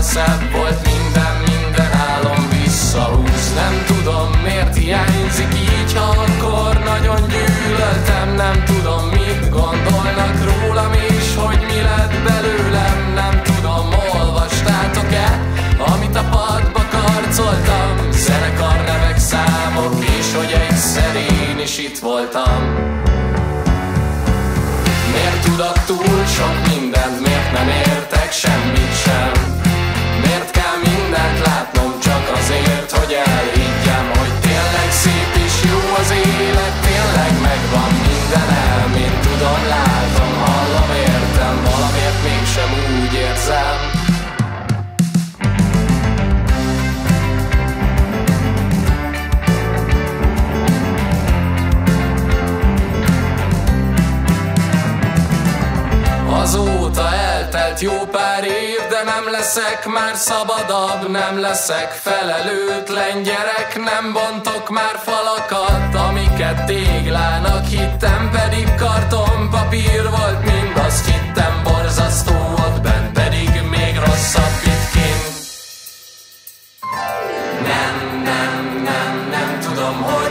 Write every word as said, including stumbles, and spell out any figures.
szebb volt minden, minden álom visszahúz. Nem tudom miért hiányzik így, ha akkor nagyon gyűlöltem. Nem tudom mit gondolnak rólam és hogy mi lett belőlem. Nem tudom, olvastátok-e, amit a padba karcoltam? Zenekar nevek, számok, és hogy egyszer én is itt voltam. Miért tudok túl sok mindent, miért nem értek semmit sem? Miért kell mindent látnom csak azért, hogy elhiggyem, hogy tényleg szép és jó az élet, tényleg megvan minden elmén. Tudom, látom, hallom, értem, valamiért mégsem úgy érzem. Azóta eltelt jó pár év, de nem leszek már szabadabb, nem leszek felelőtlen gyerek, nem bontok már falakat, amiket téglának hittem, pedig kartonpapír volt mind, azt hittem borzasztó ott bent, pedig még rosszabb itt kint. Nem, nem, nem, nem tudom, hogy